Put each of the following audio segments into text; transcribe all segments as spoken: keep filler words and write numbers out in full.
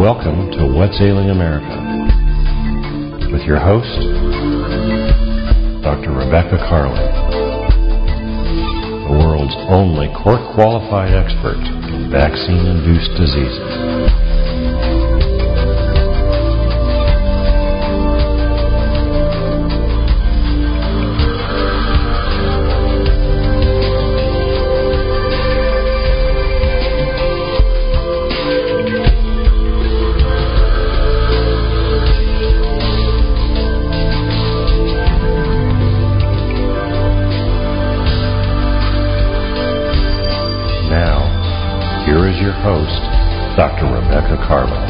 Welcome to What's Ailing America with your host, Doctor Rebecca Carling, the world's only court-qualified expert in vaccine-induced diseases. Your host, Doctor Rebecca Carling.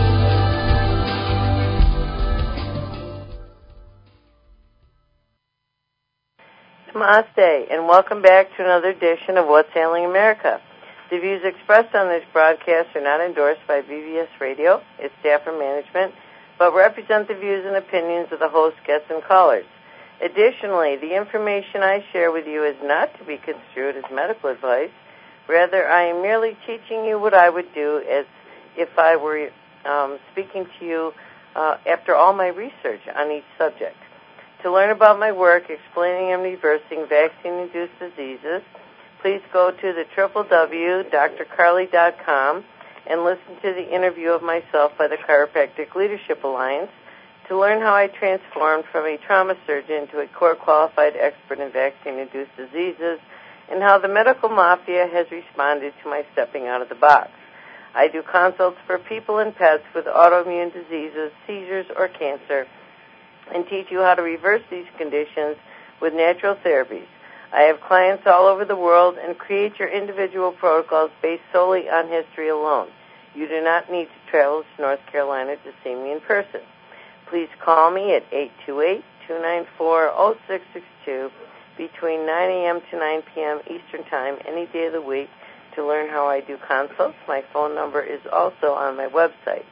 Namaste, and welcome back to another edition of What's Ailing America. The views expressed on this broadcast are not endorsed by B B S Radio, its staff or management, but represent the views and opinions of the host, guests, and callers. Additionally, the information I share with you is not to be construed as medical advice. Rather, I am merely teaching you what I would do as if I were um, speaking to you uh, after all my research on each subject. To learn about my work explaining and reversing vaccine-induced diseases, please go to the w w w dot d r carly dot com and listen to the interview of myself by the Chiropractic Leadership Alliance to learn how I transformed from a trauma surgeon to a court-qualified expert in vaccine-induced diseases and how the medical mafia has responded to my stepping out of the box. I do consults for people and pets with autoimmune diseases, seizures, or cancer, and teach you how to reverse these conditions with natural therapies. I have clients all over the world and create your individual protocols based solely on history alone. You do not need to travel to North Carolina to see me in person. Please call me at eight two eight, two nine four, zero six six two between nine a.m. to nine p.m. Eastern Time any day of the week to learn how I do consults. My phone number is also on my website.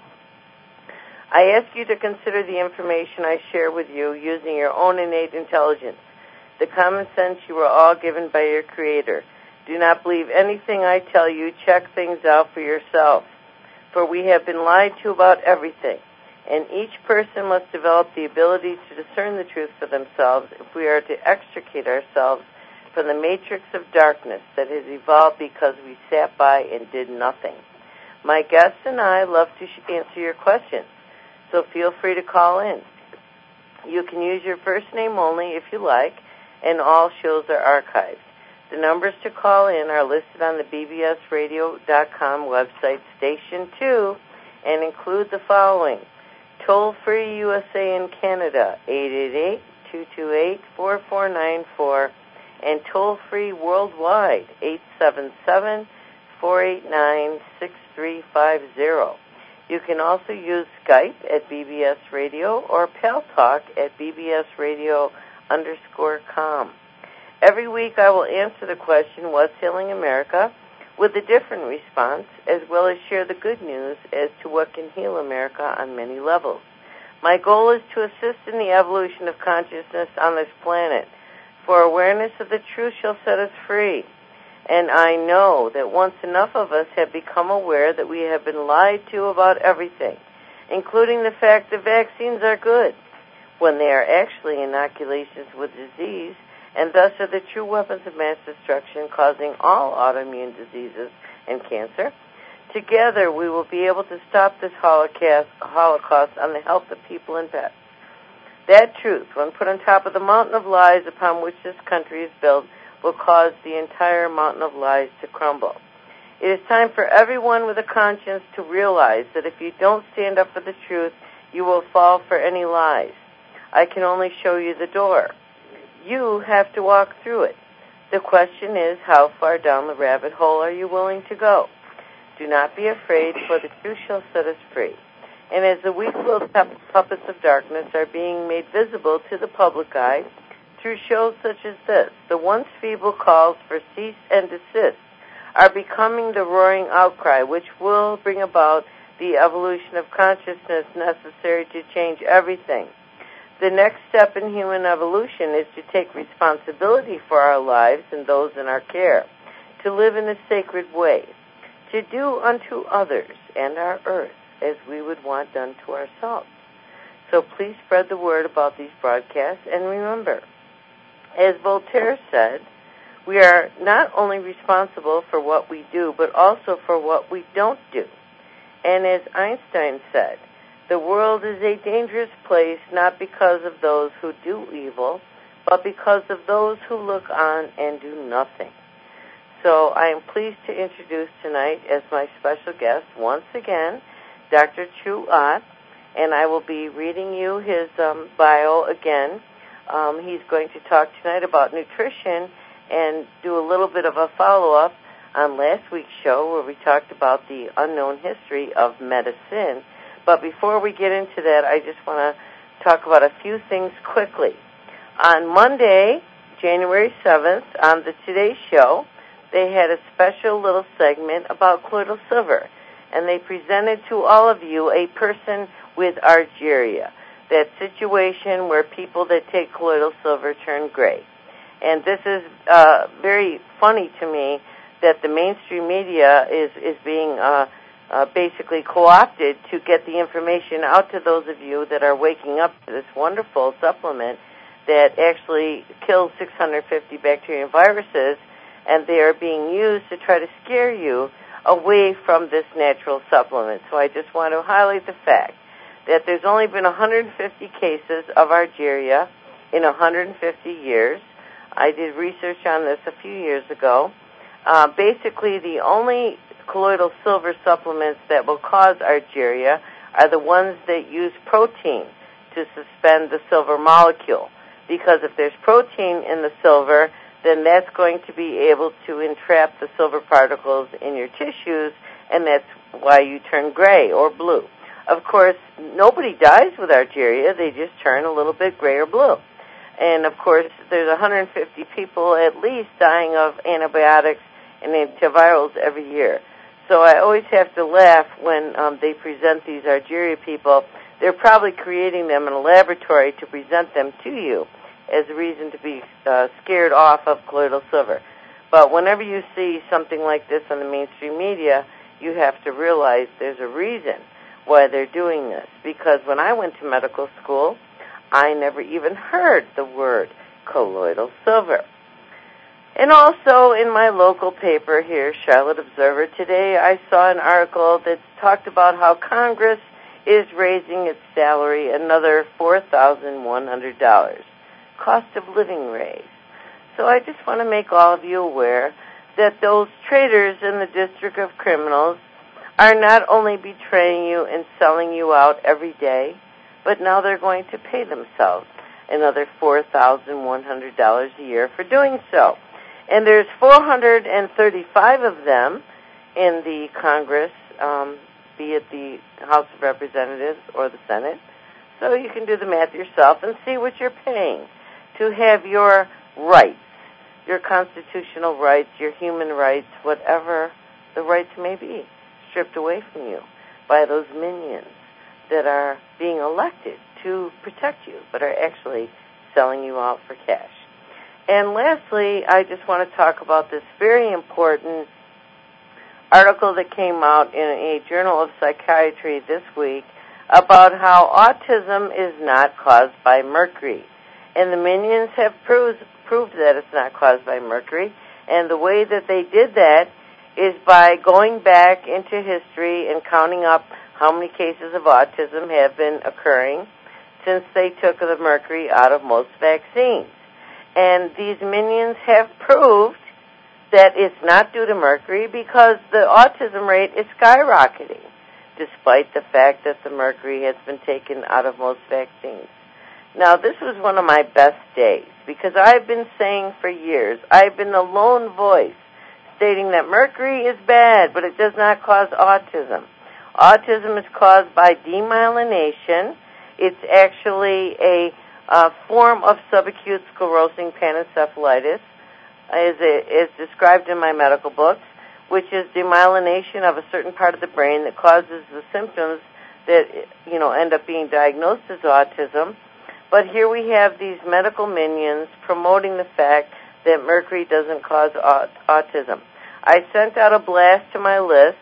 I ask you to consider the information I share with you using your own innate intelligence, the common sense you were all given by your Creator. Do not believe anything I tell you. Check things out for yourself, for we have been lied to about everything. And each person must develop the ability to discern the truth for themselves if we are to extricate ourselves from the matrix of darkness that has evolved because we sat by and did nothing. My guests and I love to answer your questions, so feel free to call in. You can use your first name only if you like, and all shows are archived. The numbers to call in are listed on the b b s radio dot com website, Station two, and include the following. Toll-free U S A and Canada, eight eight eight, two two eight, four four nine four, and toll-free worldwide, eight seven seven, four eight nine, six three five zero. You can also use Skype at B B S Radio or PalTalk at B B S Radio underscore com. Every week I will answer the question, What's Ailing America?, with a different response, as well as share the good news as to what can heal America on many levels. My goal is to assist in the evolution of consciousness on this planet, for awareness of the truth shall set us free. And I know that once enough of us have become aware that we have been lied to about everything, including the fact that vaccines are good, when they are actually inoculations with disease, and thus are the true weapons of mass destruction causing all autoimmune diseases and cancer. Together, we will be able to stop this holocaust on the health of people and pets. That truth, when put on top of the mountain of lies upon which this country is built, will cause the entire mountain of lies to crumble. It is time for everyone with a conscience to realize that if you don't stand up for the truth, you will fall for any lies. I can only show you the door. You have to walk through it. The question is, how far down the rabbit hole are you willing to go? Do not be afraid, for the truth shall set us free. And as the weak little puppets of darkness are being made visible to the public eye through shows such as this, the once feeble calls for cease and desist are becoming the roaring outcry which will bring about the evolution of consciousness necessary to change everything. The next step in human evolution is to take responsibility for our lives and those in our care, to live in a sacred way, to do unto others and our earth as we would want done to ourselves. So please spread the word about these broadcasts, and remember, as Voltaire said, we are not only responsible for what we do, but also for what we don't do. And as Einstein said, the world is a dangerous place not because of those who do evil, but because of those who look on and do nothing. So I am pleased to introduce tonight as my special guest, once again, Doctor Chu Ott, and I will be reading you his um, bio again. Um, he's going to talk tonight about nutrition and do a little bit of a follow-up on last week's show where we talked about the unknown history of medicine. But before we get into that, I just want to talk about a few things quickly. On Monday, January seventh, on the Today Show, they had a special little segment about colloidal silver, and they presented to all of you a person with Argyria, that situation where people that take colloidal silver turn gray. And this is uh, very funny to me that the mainstream media is, is being uh, uh, basically co-opted to get the information out to those of you that are waking up to this wonderful supplement that actually kills six hundred fifty bacteria and viruses, and they are being used to try to scare you away from this natural supplement. So I just want to highlight the fact that there's only been one hundred fifty cases of Argyria in one hundred fifty years. I did research on this a few years ago. Uh, basically, the only colloidal silver supplements that will cause Argyria are the ones that use protein to suspend the silver molecule. Because if there's protein in the silver, then that's going to be able to entrap the silver particles in your tissues, and that's why you turn gray or blue. Of course, nobody dies with Argyria. They just turn a little bit gray or blue. And, of course, there's one hundred fifty people at least dying of antibiotics and antivirals every year. So I always have to laugh when um, they present these Argyria people. They're probably creating them in a laboratory to present them to you as a reason to be uh, scared off of colloidal silver. But whenever you see something like this on the mainstream media, you have to realize there's a reason why they're doing this. Because when I went to medical school, I never even heard the word colloidal silver. And also in my local paper here, Charlotte Observer, today I saw an article that talked about how Congress is raising its salary another four thousand one hundred dollars. Cost of living raise. So I just want to make all of you aware that those traders in the District of Criminals are not only betraying you and selling you out every day, but now they're going to pay themselves another four thousand one hundred dollars a year for doing so. And there's four hundred thirty-five of them in the Congress, um, be it the House of Representatives or the Senate. So you can do the math yourself and see what you're paying to have your rights, your constitutional rights, your human rights, whatever the rights may be, stripped away from you by those minions that are being elected to protect you, but are actually selling you out for cash. And lastly, I just want to talk about this very important article that came out in a Journal of Psychiatry this week about how autism is not caused by mercury. And the minions have proved, proved that it's not caused by mercury. And the way that they did that is by going back into history and counting up how many cases of autism have been occurring since they took the mercury out of most vaccines. And these minions have proved that it's not due to mercury because the autism rate is skyrocketing, despite the fact that the mercury has been taken out of most vaccines. Now, this was one of my best days because I've been saying for years, I've been the lone voice stating that mercury is bad, but it does not cause autism. Autism is caused by demyelination. It's actually a uh, form of subacute sclerosing panencephalitis, as it is described in my medical books, which is demyelination of a certain part of the brain that causes the symptoms that, you know, end up being diagnosed as autism. But here we have these medical minions promoting the fact that mercury doesn't cause aut- autism. I sent out a blast to my list,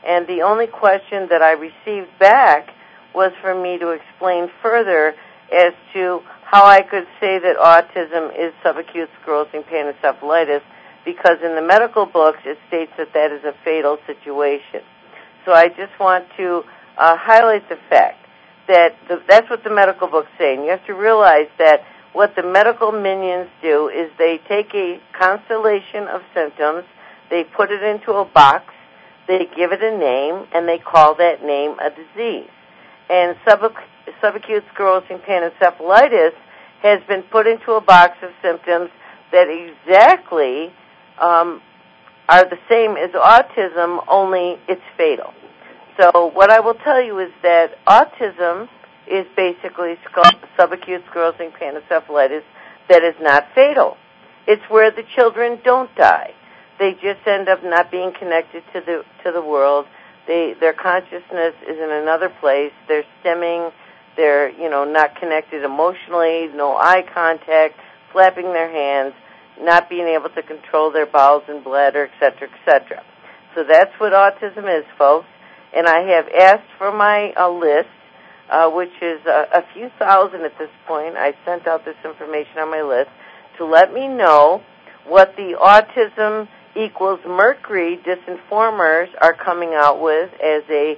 And the only question that I received back was for me to explain further as to how I could say that autism is subacute sclerosing panencephalitis, because in the medical books it states that that is a fatal situation. So I just want to uh, highlight the fact that the, that's what the medical books say. And you have to realize that what the medical minions do is they take a constellation of symptoms, they put it into a box, they give it a name, and they call that name a disease. And subac- subacute sclerosing panencephalitis has been put into a box of symptoms that exactly um, are the same as autism, only it's fatal. So what I will tell you is that autism is basically subacute sclerosing panencephalitis that is not fatal. It's where the children don't die. They just end up not being connected to the to the world. They their consciousness is in another place. They're stimming. They're you know not connected emotionally. No eye contact. Flapping their hands. Not being able to control their bowels and bladder, et cetera, et cetera. So that's what autism is, folks. And I have asked for my uh, list, uh, which is uh, a few thousand at this point. I sent out this information on my list to let me know what the autism equals mercury disinformers are coming out with as a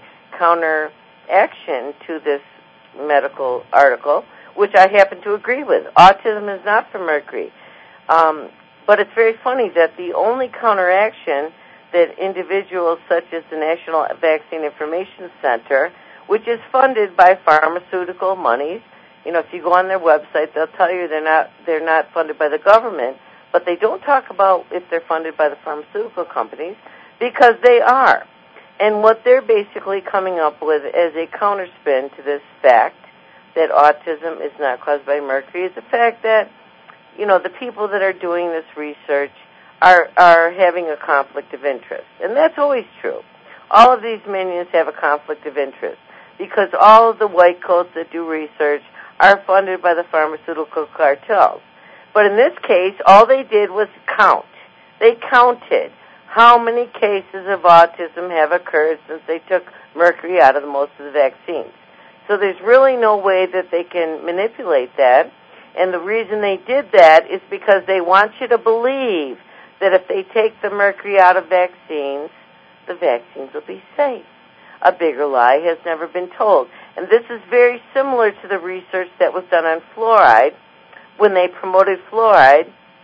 counteraction to this medical article, which I happen to agree with. Autism is not for mercury. Um, but it's very funny that the only counteraction that individuals such as the National Vaccine Information Center, which is funded by pharmaceutical monies, you know, if you go on their website, they'll tell you they're not they're not funded by the government, but they don't talk about if they're funded by the pharmaceutical companies, because they are. And what they're basically coming up with as a counterspin to this fact that autism is not caused by mercury is the fact that, you know, the people that are doing this research are are having a conflict of interest. And that's always true. All of these minions have a conflict of interest because all of the white coats that do research are funded by the pharmaceutical cartels. But in this case, all they did was count. They counted how many cases of autism have occurred since they took mercury out of the, most of the vaccines. So there's really no way that they can manipulate that. And the reason they did that is because they want you to believe that if they take the mercury out of vaccines, the vaccines will be safe. A bigger lie has never been told. And this is very similar to the research that was done on fluoride when they promoted fluoride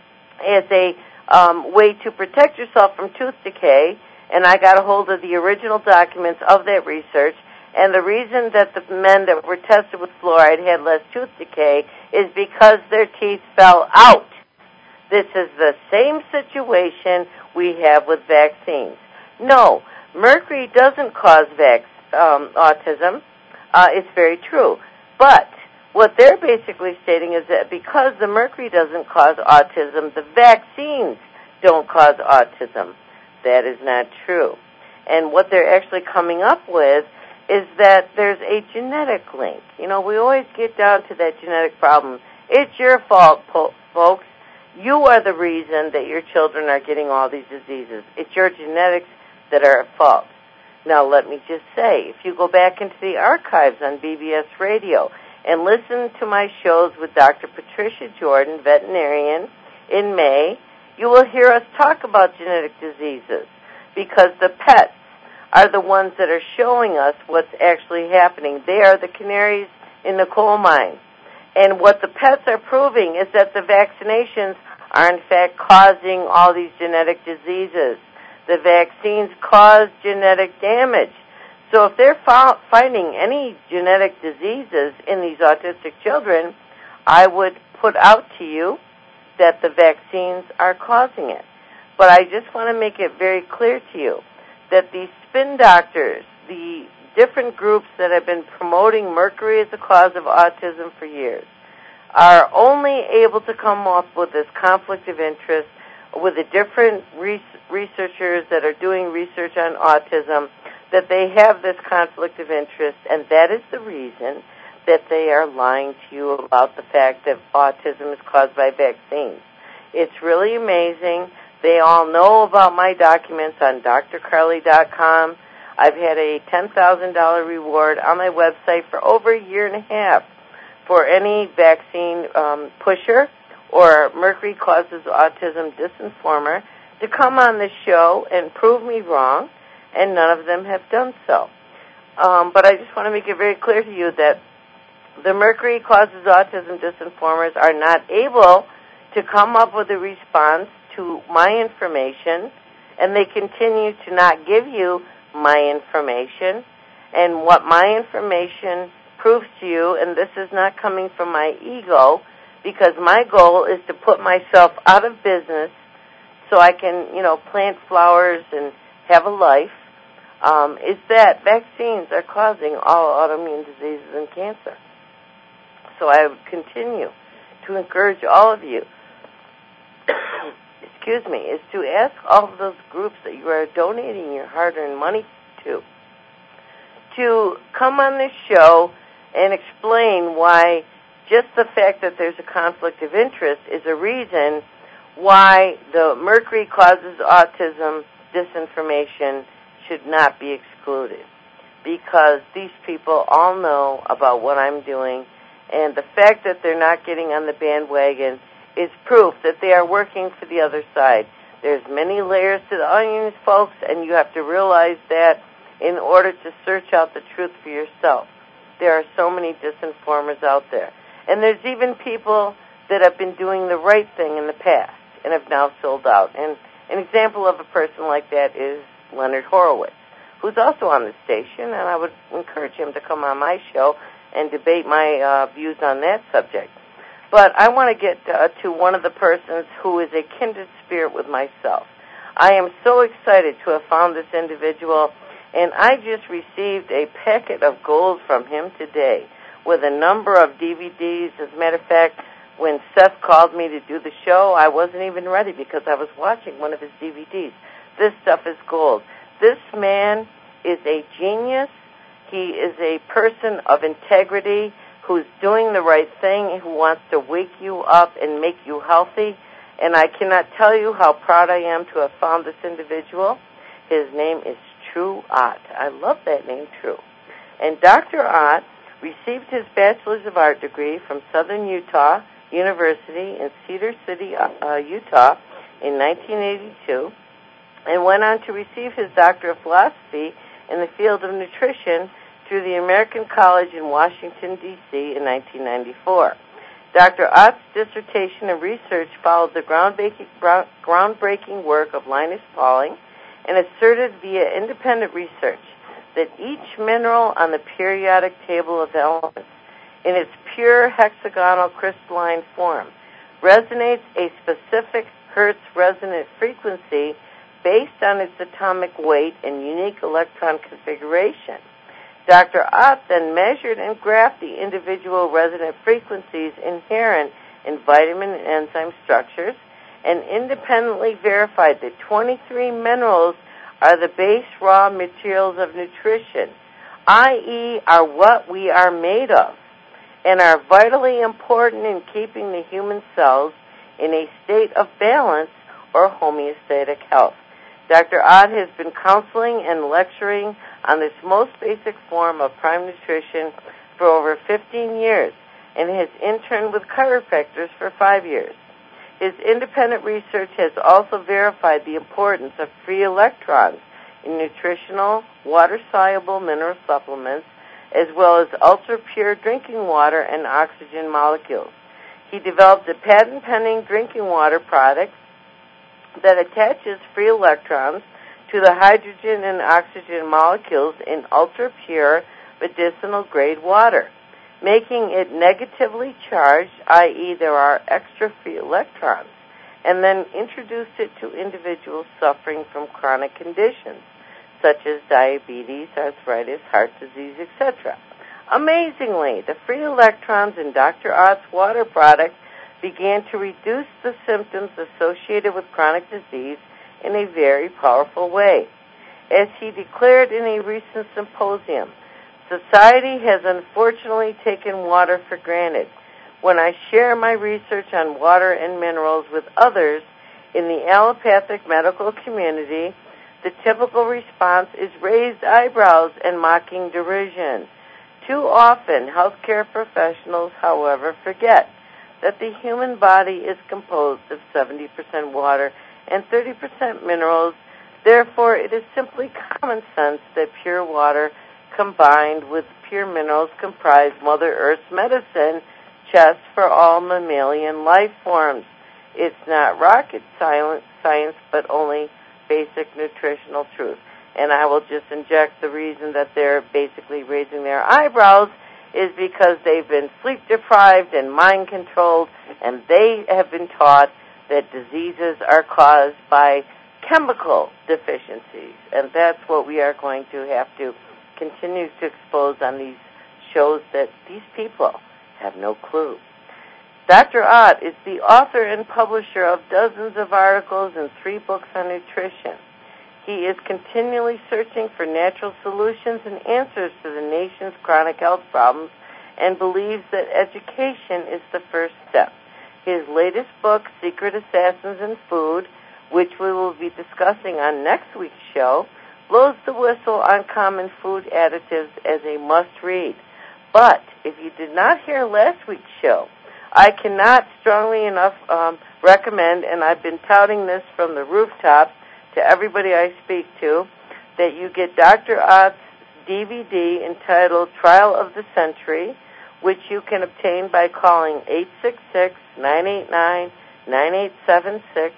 as a um, way to protect yourself from tooth decay. And I got a hold of the original documents of that research. And the reason that the men that were tested with fluoride had less tooth decay is because their teeth fell out. This is the same situation we have with vaccines. No, mercury doesn't cause vac- um, autism. Uh, it's very true. But what they're basically stating is that because the mercury doesn't cause autism, the vaccines don't cause autism. That is not true. And what they're actually coming up with is that there's a genetic link. You know, we always get down to that genetic problem. It's your fault, po- folks. You are the reason that your children are getting all these diseases. It's your genetics that are at fault. Now, let me just say, if you go back into the archives on B B S Radio and listen to my shows with Doctor Patricia Jordan, veterinarian, in May, you will hear us talk about genetic diseases because the pets are the ones that are showing us what's actually happening. They are the canaries in the coal mine. And what the pets are proving is that the vaccinations are in fact causing all these genetic diseases. The vaccines cause genetic damage. So if they're fo- finding any genetic diseases in these autistic children, I would put out to you that the vaccines are causing it. But I just want to make it very clear to you that these spin doctors, the different groups that have been promoting mercury as the cause of autism for years, are only able to come up with this conflict of interest with the different re- researchers that are doing research on autism, that they have this conflict of interest, and that is the reason that they are lying to you about the fact that autism is caused by vaccines. It's really amazing. They all know about my documents on D R carly dot com. I've had a ten thousand dollars reward on my website for over a year and a half for any vaccine um, pusher or Mercury Causes Autism disinformer to come on the show and prove me wrong, and none of them have done so. Um, but I just want to make it very clear to you that the Mercury Causes Autism disinformers are not able to come up with a response to my information, and they continue to not give you my information. And what my information proves to you, and this is not coming from my ego, because my goal is to put myself out of business so I can, you know, plant flowers and have a life, um, is that vaccines are causing all autoimmune diseases and cancer. So I would continue to encourage all of you, excuse me, is to ask all of those groups that you are donating your hard-earned money to, to come on this show and explain why just the fact that there's a conflict of interest is a reason why the Mercury Causes Autism disinformation should not be excluded. Because these people all know about what I'm doing, and the fact that they're not getting on the bandwagon is proof that they are working for the other side. There's many layers to the onions, folks, and you have to realize that in order to search out the truth for yourself. There are so many disinformers out there. And there's even people that have been doing the right thing in the past and have now sold out. And an example of a person like that is Leonard Horowitz, who's also on the station, and I would encourage him to come on my show and debate my uh, views on that subject. But I want to get uh, to one of the persons who is a kindred spirit with myself. I am so excited to have found this individual, and I just received a packet of gold from him today with a number of D V Ds. As a matter of fact, when Seth called me to do the show, I wasn't even ready because I was watching one of his D V Ds. This stuff is gold. This man is a genius. He is a person of integrity who's doing the right thing, who wants to wake you up and make you healthy. And I cannot tell you how proud I am to have found this individual. His name is True Ott. I love that name, True. And Doctor Ott received his Bachelor's of Art degree from Southern Utah University in Cedar City, uh, Utah in nineteen eighty-two, and went on to receive his Doctor of Philosophy in the field of nutrition through the American College in Washington, D C in nineteen ninety-four. Doctor Ott's dissertation and research followed the groundbreaking, groundbreaking work of Linus Pauling and asserted via independent research that each mineral on the periodic table of elements in its pure hexagonal crystalline form resonates a specific Hertz resonant frequency based on its atomic weight and unique electron configuration. Doctor Ott then measured and graphed the individual resonant frequencies inherent in vitamin and enzyme structures and independently verified that twenty-three minerals are the base raw materials of nutrition, that is are what we are made of, and are vitally important in keeping the human cells in a state of balance or homeostatic health. Doctor Ott has been counseling and lecturing on this most basic form of prime nutrition for over fifteen years and has interned with chiropractors for five years. His independent research has also verified the importance of free electrons in nutritional, water-soluble mineral supplements, as well as ultra-pure drinking water and oxygen molecules. He developed a patent-pending drinking water product that attaches free electrons to the hydrogen and oxygen molecules in ultra-pure medicinal-grade water, making it negatively charged, that is there are extra free electrons, and then introduced it to individuals suffering from chronic conditions, such as diabetes, arthritis, heart disease, et cetera. Amazingly, the free electrons in Doctor Ott's water product began to reduce the symptoms associated with chronic disease in a very powerful way. As he declared in a recent symposium, society has unfortunately taken water for granted. When I share my research on water and minerals with others in the allopathic medical community, the typical response is raised eyebrows and mocking derision. Too often, healthcare professionals, however, forget that the human body is composed of seventy percent water and thirty percent minerals. Therefore, it is simply common sense that pure water combined with pure minerals comprise Mother Earth's medicine chest for all mammalian life forms. It's not rocket science, but only basic nutritional truth. And I will just inject the reason that they're basically raising their eyebrows is because they've been sleep deprived and mind controlled, and they have been taught that diseases are caused by chemical deficiencies. And that's what we are going to have to continue to expose on these shows, that these people have no clue. Doctor Ott is the author and publisher of dozens of articles and three books on nutrition. He is continually searching for natural solutions and answers to the nation's chronic health problems and believes that education is the first step. His latest book, Secret Assassins in Food, which we will be discussing on next week's show, blows the whistle on common food additives as a must-read. But if you did not hear last week's show, I cannot strongly enough um, recommend, and I've been touting this from the rooftops to everybody I speak to, that you get Doctor Ott's D V D entitled Trial of the Century, which you can obtain by calling eight six six, nine eight nine, nine eight seven six.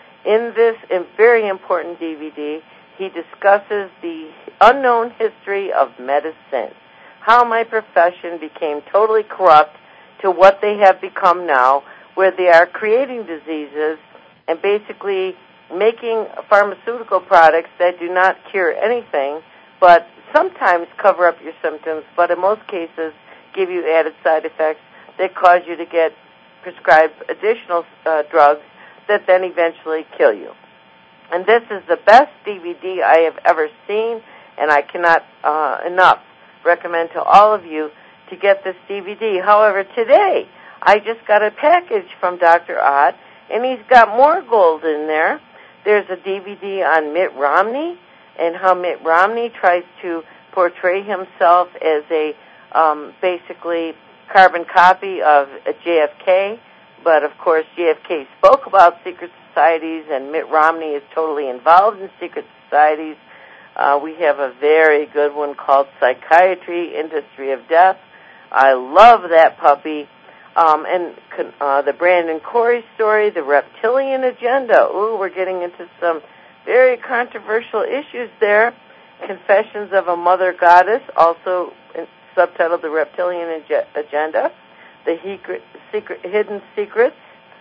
In this very important D V D, he discusses the unknown history of medicine, how my profession became totally corrupt to what they have become now, where they are creating diseases and basically making pharmaceutical products that do not cure anything, but sometimes cover up your symptoms, but in most cases give you added side effects that cause you to get prescribed additional uh, drugs that then eventually kill you. And this is the best D V D I have ever seen, and I cannot uh, enough recommend to all of you to get this D V D. However, today I just got a package from Doctor Ott, and he's got more gold in there. There's a D V D on Mitt Romney and how Mitt Romney tries to portray himself as a um, basically carbon copy of J F K, but of course J F K spoke about secret societies, and Mitt Romney is totally involved in secret societies. Uh, we have a very good one called Psychiatry, Industry of Death. I love that puppy. Um, and uh, the Brandon Corey story, the reptilian agenda. Ooh, we're getting into some very controversial issues there. Confessions of a Mother Goddess, also subtitled The Reptilian Agenda. The secret, secret, Hidden Secrets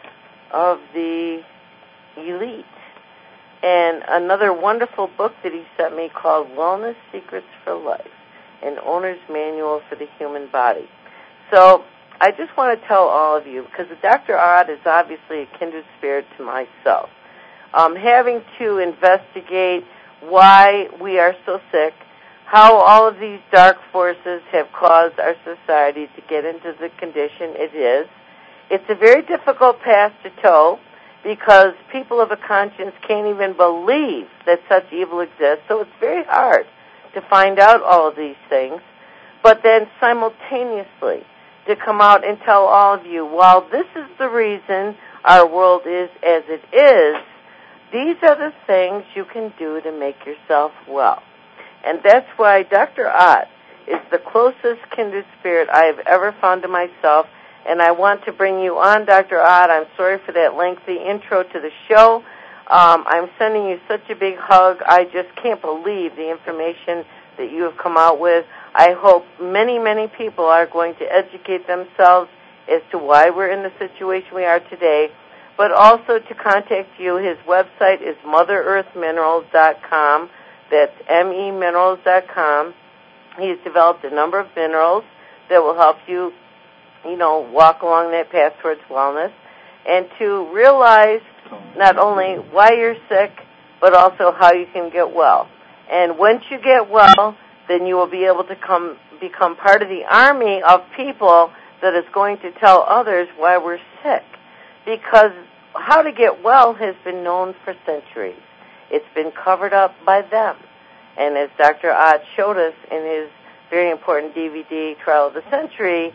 of the Elite. And another wonderful book that he sent me called Wellness Secrets for Life, an owner's manual for the human body. So I just want to tell all of you, because Doctor Ott is obviously a kindred spirit to myself, um, having to investigate why we are so sick, how all of these dark forces have caused our society to get into the condition it is. It's a very difficult path to toe, because people of a conscience can't even believe that such evil exists, so it's very hard to find out all of these things. But then simultaneously, to come out and tell all of you, while this is the reason our world is as it is, these are the things you can do to make yourself well. And that's why Doctor Ott is the closest kindred spirit I have ever found to myself, and I want to bring you on, Doctor Ott. I'm sorry for that lengthy intro to the show. Um, I'm sending you such a big hug. I just can't believe the information that you have come out with. I hope many, many people are going to educate themselves as to why we're in the situation we are today, but also to contact you. His website is mother earth minerals dot com. That's M E minerals dot com. He's developed a number of minerals that will help you, you know, walk along that path towards wellness, and to realize not only why you're sick, but also how you can get well. And once you get well, then you will be able to come become part of the army of people that is going to tell others why we're sick. Because how to get well has been known for centuries. It's been covered up by them. And as Doctor Ott showed us in his very important D V D, Trial of the Century,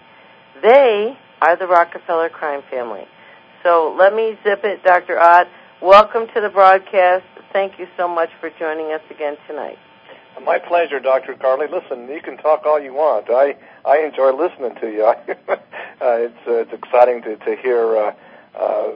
they are the Rockefeller crime family. So let me zip it, Doctor Ott. Welcome to the broadcast. Thank you so much for joining us again tonight. My pleasure, Doctor Carly. Listen, you can talk all you want. I, I enjoy listening to you. uh, it's uh, it's exciting to to hear uh, uh,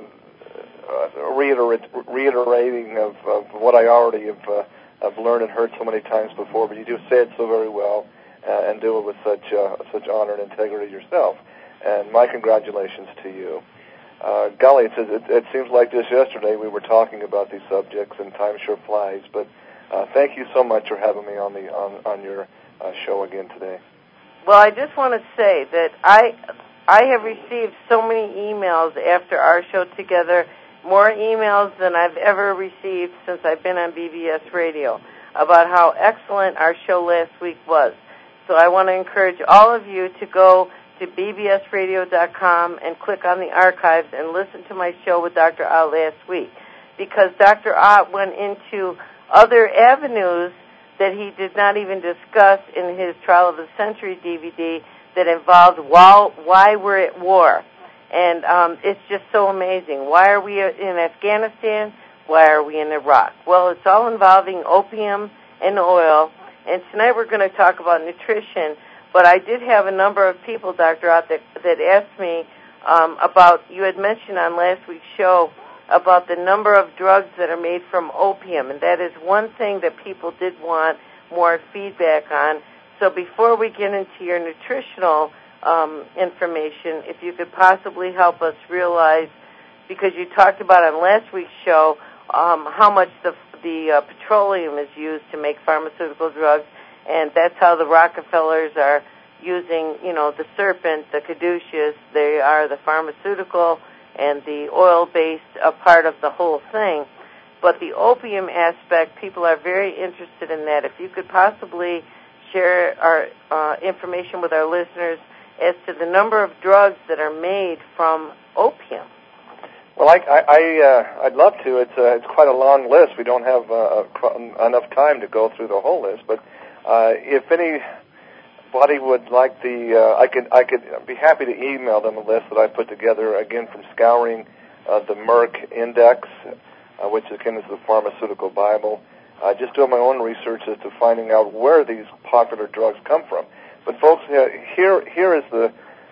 reiterate, reiterating of, of what I already have uh, have learned and heard so many times before. But you do say it so very well uh, and do it with such uh, such honor and integrity yourself. And my congratulations to you. Uh, golly, it, it, it seems like just yesterday we were talking about these subjects, and time sure flies. But uh, thank you so much for having me on the on, on your uh, show again today. Well, I just want to say that I I have received so many emails after our show together, more emails than I've ever received since I've been on B B S Radio, about how excellent our show last week was. So I want to encourage all of you to go to b b s radio dot com and click on the archives and listen to my show with Doctor Ott last week, because Doctor Ott went into other avenues that he did not even discuss in his Trial of the Century D V D that involved why, why we're at war. And um, it's just so amazing. Why are we in Afghanistan? Why are we in Iraq? Well, it's all involving opium and oil. And tonight we're going to talk about nutrition. But I did have a number of people, Doctor Ott, that, that asked me um, about, you had mentioned on last week's show about the number of drugs that are made from opium, and that is one thing that people did want more feedback on. So before we get into your nutritional um, information, if you could possibly help us realize, because you talked about on last week's show um, how much the, the uh, petroleum is used to make pharmaceutical drugs, and that's how the Rockefellers are using, you know, the serpent, the caduceus. They are the pharmaceutical and the oil-based a part of the whole thing. But the opium aspect, people are very interested in that. If you could possibly share our uh, information with our listeners as to the number of drugs that are made from opium. Well, I, I, I, uh, I'd love to. It's, uh, it's quite a long list. We don't have uh, enough time to go through the whole list, but Uh, if anybody would like the, uh, I could I could be happy to email them a list that I put together, again, from scouring uh, the Merck Index, uh, which again is the pharmaceutical Bible, uh, just doing my own research as to finding out where these popular drugs come from. But folks, uh, here here is the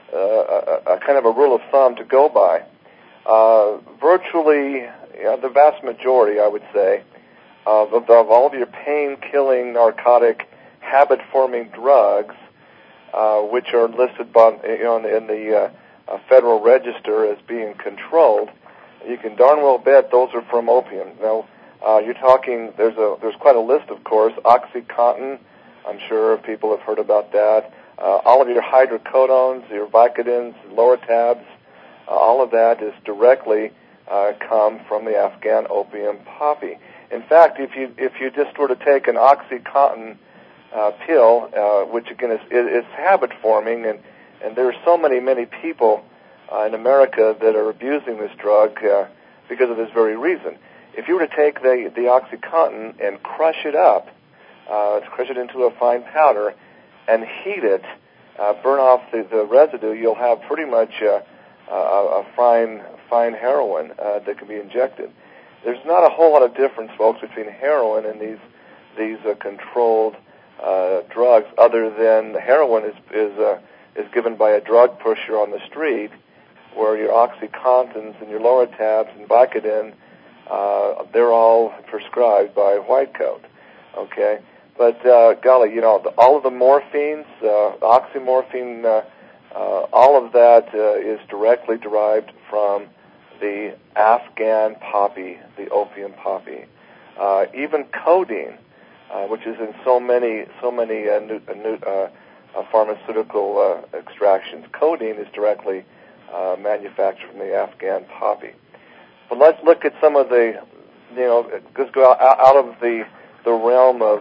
uh, a, a kind of a rule of thumb to go by. Uh, virtually, you know, the vast majority, I would say, of, of, of all of your pain-killing, narcotic, habit-forming drugs, uh, which are listed by, you know, in the, in the uh, uh, Federal Register as being controlled, you can darn well bet those are from opium. Now, uh, you're talking, there's a there's quite a list, of course. OxyContin, I'm sure people have heard about that. Uh, all of your hydrocodones, your Vicodins, Loratabs, uh, all of that is directly uh, come from the Afghan opium poppy. In fact, if you if you just were to take an OxyContin uh, pill, uh, which again is, is, is habit forming, and, and there are so many many people uh, in America that are abusing this drug uh, because of this very reason. If you were to take the the OxyContin and crush it up, uh, crush it into a fine powder, and heat it, uh, burn off the, the residue, you'll have pretty much uh, a, a fine fine heroin uh, that can be injected. There's not a whole lot of difference, folks, between heroin and these these uh, controlled uh, drugs, other than the heroin is is uh, is given by a drug pusher on the street, where your OxyContins and your Loratabs and Vicodin, uh, they're all prescribed by a white coat. Okay, but uh, golly, you know, the, all of the morphines, uh, oxymorphine, uh, uh, all of that uh, is directly derived from the Afghan poppy, the opium poppy. Uh, even codeine, uh, which is in so many so many uh, new, uh, new, uh, uh, pharmaceutical uh, extractions, codeine is directly uh, manufactured from the Afghan poppy. But let's look at some of the, you know, let's go out, out of the the realm of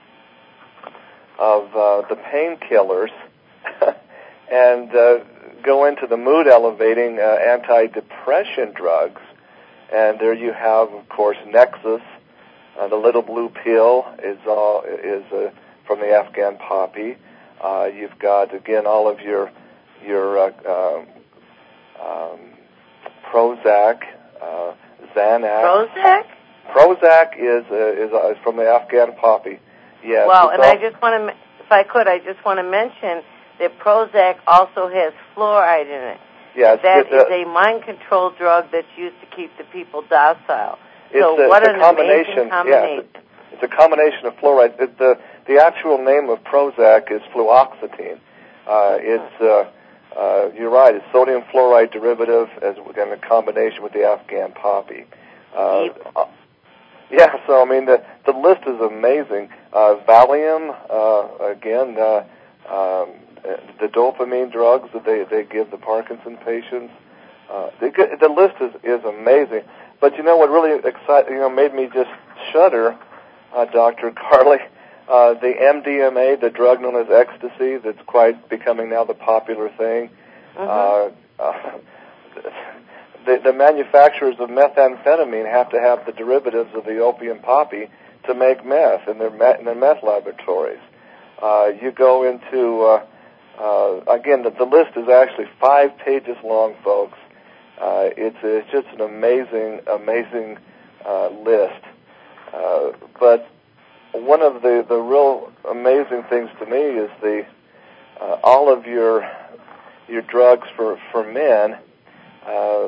of uh, the painkillers and uh, go into the mood-elevating uh, antidepressant drugs. And there you have, of course, Nexus, Uh, the little blue pill is all is uh, from the Afghan poppy. Uh, you've got again all of your your uh, uh, um, Prozac, uh, Xanax. Prozac? Prozac is uh, is, uh, is from the Afghan poppy. Yes. Wow, and all, I just want to, if I could, I just want to mention that Prozac also has fluoride in it. Yes. That it, is uh, a mind control drug that's used to keep the people docile. It's so a, what it's an a combination. amazing combination. Yeah, it's a combination of fluoride. It, the the actual name of Prozac is fluoxetine. Uh, it's uh, uh, you're right. It's sodium fluoride derivative as again a combination with the Afghan poppy. Uh, uh, yeah. So I mean the the list is amazing. Uh, Valium uh, again. Uh, um, the dopamine drugs that they they give the Parkinson patients. Uh, they get, the list is is amazing. But you know what really excited, you know, made me just shudder, uh, Doctor Carly? Uh, the M D M A, the drug known as ecstasy, that's quite becoming now the popular thing. Mm-hmm. Uh, uh, the, the manufacturers of methamphetamine have to have the derivatives of the opium poppy to make meth in their, me- in their meth laboratories. Uh, you go into, uh, uh, again, the, the list is actually five pages long, folks. Uh, it's, it's just an amazing, amazing uh, list. Uh, but one of the, the real amazing things to me is the uh, all of your your drugs for for men uh,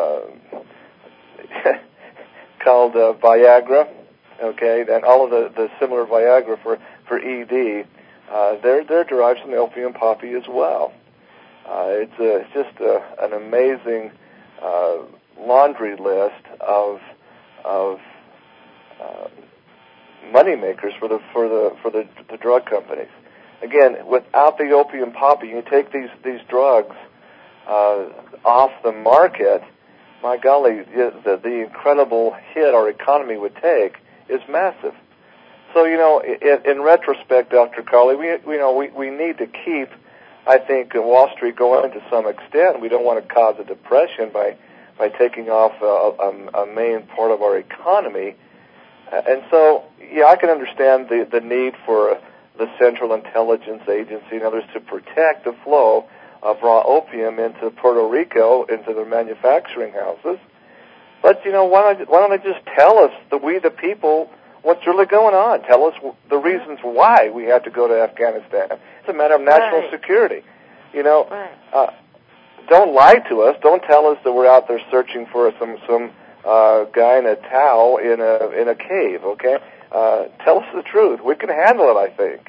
uh, called uh, Viagra, okay, and all of the, the similar Viagra for for E D, uh, they're they're derived from the opium poppy as well. Uh, it's a, it's just a, an amazing uh, laundry list of of uh, money makers for the for the for the, the drug companies. Again, without the opium poppy, you take these these drugs uh, off the market. My golly, the, the incredible hit our economy would take is massive. So you know, in, in retrospect, Doctor Carly, we you know we, we need to keep, I think, Wall Street going to some extent. We don't want to cause a depression by by taking off a, a, a main part of our economy. And so, yeah, I can understand the, the need for the Central Intelligence Agency and others to protect the flow of raw opium into Puerto Rico, into their manufacturing houses. But, you know, why don't, why don't they just tell us, the, we the people, what's really going on? Tell us the reasons why we have to go to Afghanistan. It's a matter of national Right. security. You know, right. uh, don't lie to us. Don't tell us that we're out there searching for some some uh, guy in a towel in a in a cave. Okay, uh, tell us the truth. We can handle it, I think.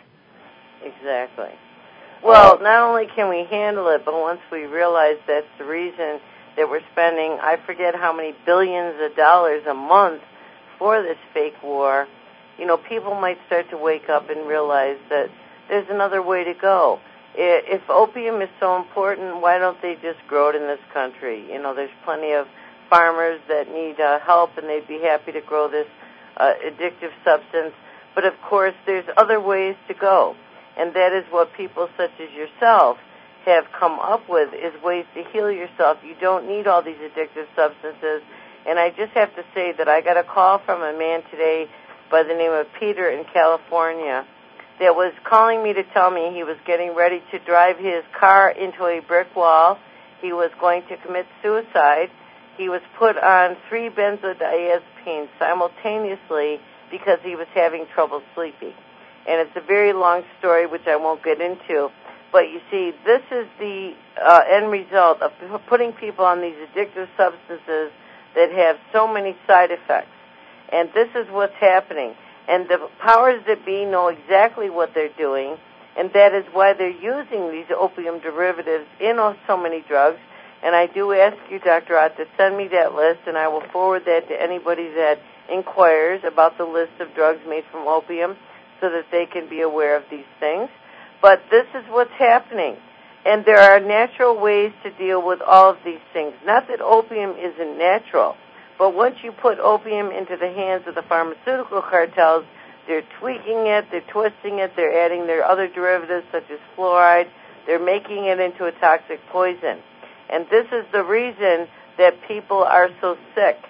Exactly. Well, Uh, not only can we handle it, but once we realize that's the reason that we're spending, I forget how many billions of dollars a month for this fake war, you know, people might start to wake up and realize that there's another way to go. If opium is so important, why don't they just grow it in this country? You know, there's plenty of farmers that need uh, help, and they'd be happy to grow this uh, addictive substance. But, of course, there's other ways to go, and that is what people such as yourself have come up with, is ways to heal yourself. You don't need all these addictive substances. And I just have to say that I got a call from a man today by the name of Peter in California that was calling me to tell me he was getting ready to drive his car into a brick wall. He was going to commit suicide. He was put on three benzodiazepines simultaneously because he was having trouble sleeping. And it's a very long story, which I won't get into. But you see, this is the uh, end result of putting people on these addictive substances that have so many side effects. And this is what's happening. And the powers that be know exactly what they're doing, and that is why they're using these opium derivatives in so many drugs. And I do ask you, Doctor Ott, to send me that list, and I will forward that to anybody that inquires about the list of drugs made from opium so that they can be aware of these things. But this is what's happening. And there are natural ways to deal with all of these things. Not that opium isn't natural, but once you put opium into the hands of the pharmaceutical cartels, they're tweaking it, they're twisting it, they're adding their other derivatives such as fluoride, they're making it into a toxic poison. And this is the reason that people are so sick.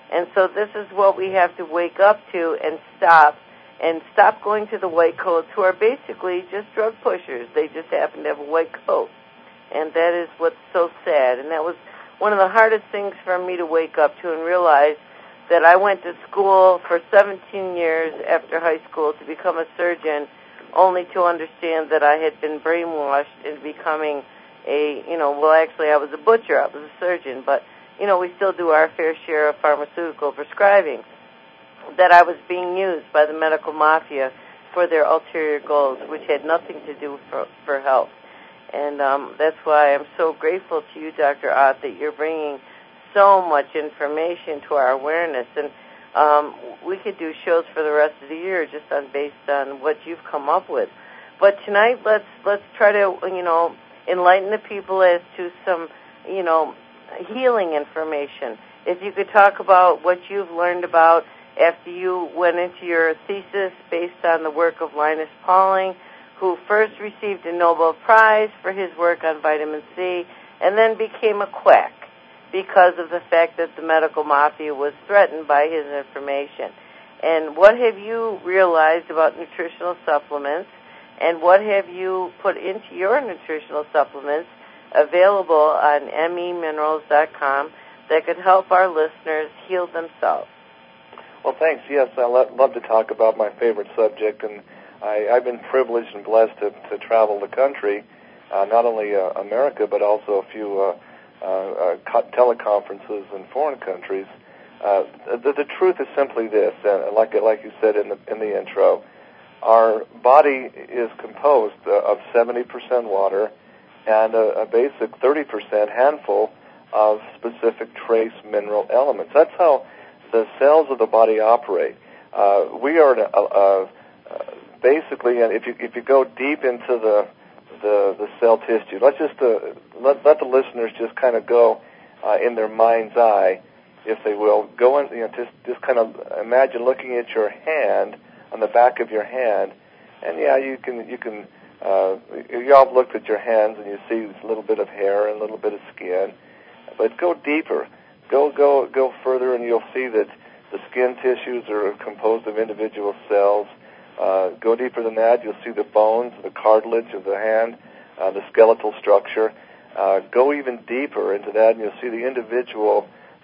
And so this is what we have to wake up to and stop, and stop going to the white coats who are basically just drug pushers. They just happen to have a white coat. And that is what's so sad. And that was one of the hardest things for me to wake up to and realize that I went to school for seventeen years after high school to become a surgeon, only to understand that I had been brainwashed into becoming a, you know, well, actually I was a butcher. I was a surgeon, but, you know, we still do our fair share of pharmaceutical prescribing, that I was being used by the medical mafia for their ulterior goals, which had nothing to do for, for health. And um, that's why I'm so grateful to you, Doctor Ott, that you're bringing so much information to our awareness. And um, we could do shows for the rest of the year just on based on what you've come up with. But tonight, let's let's try to, you know, enlighten the people as to some, you know, healing information. If you could talk about what you've learned about after you went into your thesis based on the work of Linus Pauling, who first received a Nobel Prize for his work on vitamin C and then became a quack because of the fact that the medical mafia was threatened by his information. And what have you realized about nutritional supplements, and what have you put into your nutritional supplements available on m e minerals dot com that could help our listeners heal themselves? Well, thanks. Yes, I lo- love to talk about my favorite subject, and I, I've been privileged and blessed to, to travel the country, uh, not only uh, America, but also a few uh, uh, uh, teleconferences in foreign countries. Uh, the, the truth is simply this, and like like you said in the in the intro, our body is composed uh, of seventy percent water and a, a basic thirty percent handful of specific trace mineral elements. That's how the cells of the body operate. Uh, we are a, a, a Basically, and if you if you go deep into the the, the cell tissue, let's just uh, let let the listeners just kind of go uh, in their mind's eye, if they will, go in, you know, just just kind of imagine looking at your hand, on the back of your hand, and yeah, you can you can uh, you all have looked at your hands and you see a little bit of hair and a little bit of skin, but go deeper, go go go further, and you'll see that the skin tissues are composed of individual cells. Uh, go deeper than that, you'll see the bones, the cartilage of the hand, uh, the skeletal structure. Uh, go even deeper into that, and you'll see the individual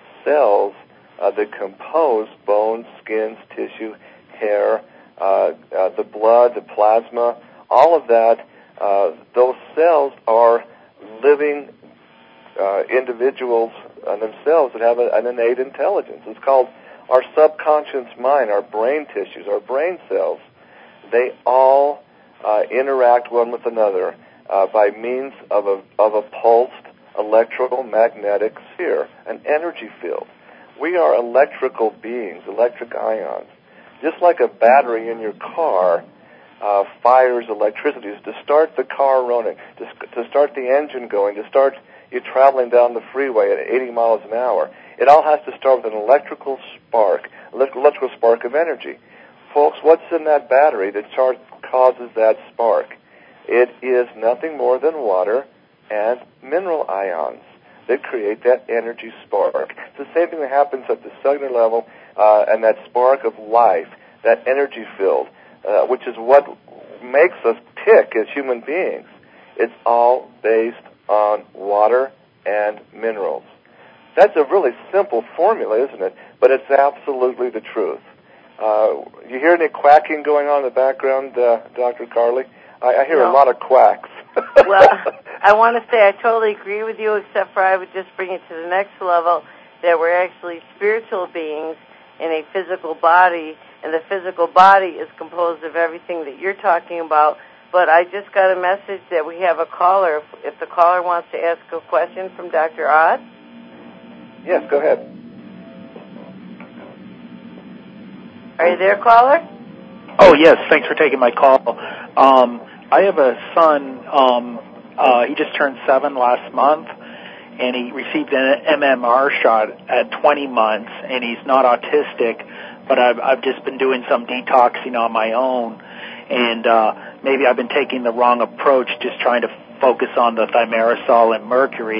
cells uh, that compose bones, skins, tissue, hair, uh, uh, the blood, the plasma, all of that. Uh, those cells are living uh, individuals uh, themselves that have a, an innate intelligence. It's called our subconscious mind, our brain tissues, our brain cells. They all uh, interact one with another uh, by means of a, of a pulsed electromagnetic sphere, an energy field. We are electrical beings, electric ions. Just like a battery in your car uh, fires electricity to start the car running, to, to start the engine going, to start you traveling down the freeway at eighty miles an hour. It all has to start with an electrical spark, electrical spark of energy. Folks, what's in that battery that char- causes that spark? It is nothing more than water and mineral ions that create that energy spark. It's the same thing that happens at the cellular level, uh, and that spark of life, that energy field, uh, which is what makes us tick as human beings. It's all based on water and minerals. That's a really simple formula, isn't it? But it's absolutely the truth. Uh, you hear any quacking going on in the background, uh, Doctor Carly? I, I hear no. a lot of quacks. Well, I want to say I totally agree with you, except for I would just bring it to the next level, that we're actually spiritual beings in a physical body, and the physical body is composed of everything that you're talking about. But I just got a message that we have a caller. If, if the caller wants to ask a question from Doctor Ott? Yes, go ahead. Are you there, caller? Oh, yes. Thanks for taking my call. Um, I have a son. Um, uh, he just turned seven last month, and he received an M M R shot at twenty months, and he's not autistic, but I've, I've just been doing some detoxing on my own, and uh, maybe I've been taking the wrong approach, just trying to focus on the thimerosal and mercury,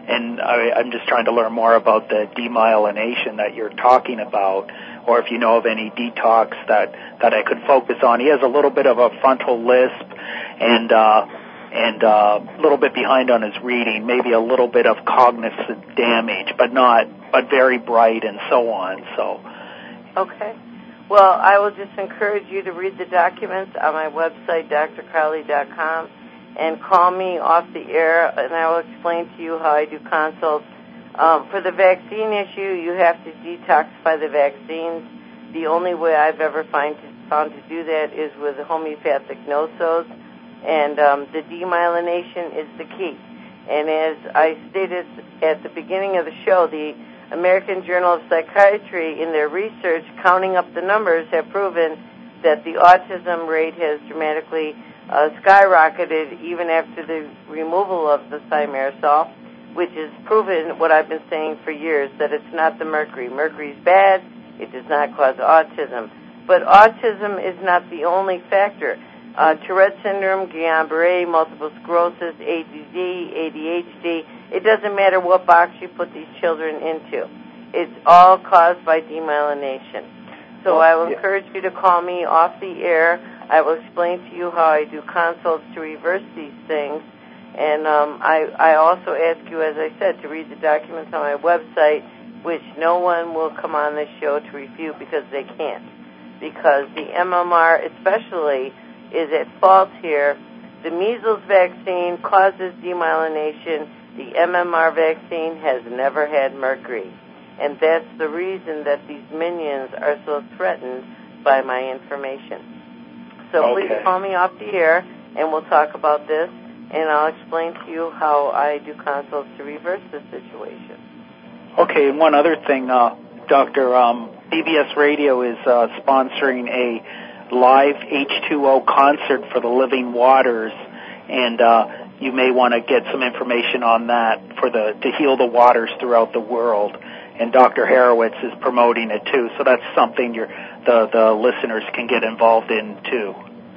and I, I'm just trying to learn more about the demyelination that you're talking about, or if you know of any detox that, that I could focus on. He has a little bit of a frontal lisp and uh, and uh, a little bit behind on his reading, maybe a little bit of cognitive damage, but not, but very bright and so on. So, okay. Well, I will just encourage you to read the documents on my website, d r carly dot com, and call me off the air, and I will explain to you how I do consults. Um, for the vaccine issue, you have to detoxify the vaccines. The only way I've ever find to, found to do that is with homeopathic nosos, and um, the demyelination is the key. And as I stated at the beginning of the show, the American Journal of Psychiatry, in their research, counting up the numbers, have proven that the autism rate has dramatically uh, skyrocketed even after the removal of the thimerosal, which has proven what I've been saying for years, that it's not the mercury. Mercury's bad. It does not cause autism. But autism is not the only factor. Uh, Tourette syndrome, Guillain-Barré, multiple sclerosis, A D D, A D H D, it doesn't matter what box you put these children into. It's all caused by demyelination. So I will encourage you to call me off the air. I will explain to you how I do consults to reverse these things. And um, I, I also ask you, as I said, to read the documents on my website, which no one will come on this show to refute because they can't. Because the M M R especially is at fault here. The measles vaccine causes demyelination. The M M R vaccine has never had mercury. And that's the reason that these minions are so threatened by my information. So okay. Please call me off the air, and we'll talk about this, and I'll explain to you how I do consults to reverse the situation. Okay, and one other thing, uh, Doctor, um, B B S Radio is uh, sponsoring a live H two O concert for the Living Waters, and uh, you may want to get some information on that for the to heal the waters throughout the world. And Doctor Horowitz is promoting it too, so that's something your the the listeners can get involved in too.